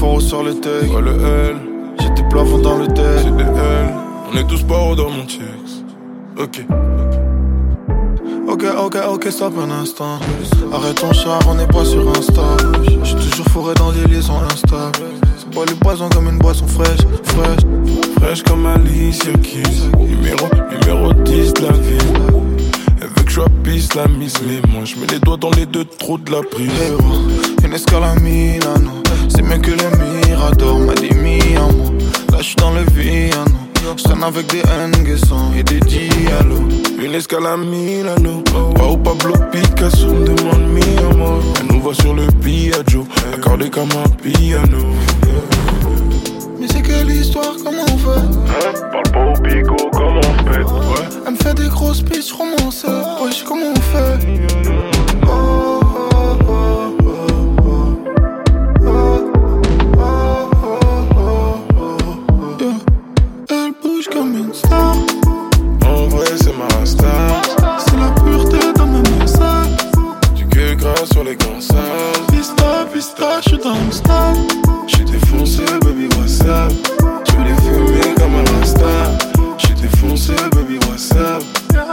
fort sur le take. Ouais, le L, J'ai des plafonds dans le deck. c'est des L. On est tous paro dans mon checks. Ok. Ok, stop un instant. Arrête ton char, on n'est pas sur Insta. J'suis toujours fourré dans des liaisons instables. C'est pas les poisons comme une boisson fraîche. Fraîche comme Alicia Keys. Numéro 10 de la ville. Elle veut que je sois piste la mise. Mais moi je mets les doigts dans les deux trous de la prise. Hey, bro, une escale à Milano. C'est mieux que les Mirador, m'a dit mi amour. Là j'suis dans le Viano. J'traîne avec des Nguesson et des Diallo. Une escale à Milano. Pas Pablo Picasso me demande mi amor. Elle nous voit sur le Piaggio, accordé comme un piano. Mais c'est quelle histoire, comment on fait? Parle pas au pico, comment on fait? Ouais. Elle me fait des grosses pistes romancées. Wesh, comment on fait? Elle bouge comme une star. En vrai c'est ma star. C'est la pureté dans mes messages. Du cul gras sur les grands sages. Pista, j'suis dans le stade. J'suis défoncé, baby, what's up? Tu veux les fumer comme un rasta. J'suis défoncé, baby, what's up?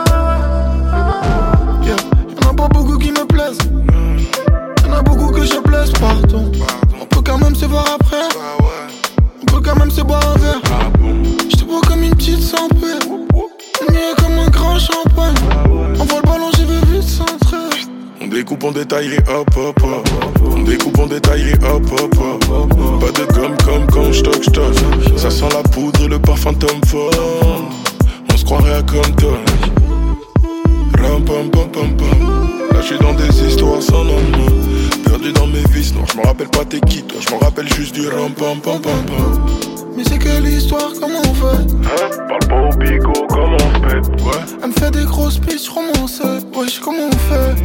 Yeah. Y'en a pas beaucoup qui me plaisent. Y'en a beaucoup que je blesse, pardon. On peut quand même se voir après. On peut quand même se boire un verre. J'te bois comme une petite sans paix. On y est comme un grand champagne. Envoie le ballon, j'y vais vite centrer. On découpe, on détaille et hop hop hop. On découpe, on détaille et hop hop hop. Pas de gomme comme quand j'toc. Ça sent la poudre et le parfum Tom Ford. On se croirait à Compton. Ram pam pam pam pam. Là j'suis dans des histoires sans nom. Perdu dans mes vices noirs. J'me rappelle pas t'es qui toi. J'me rappelle juste du ram pam pam pam pam. Mais c'est quelle histoire, comment on fait? Parle pas au pico, comment on fait? Ouais. Elle me fait des grosses pistes romancées. Wesh, comment on fait?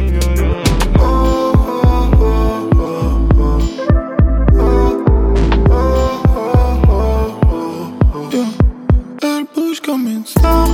Yeah. Elle bouge comme une star.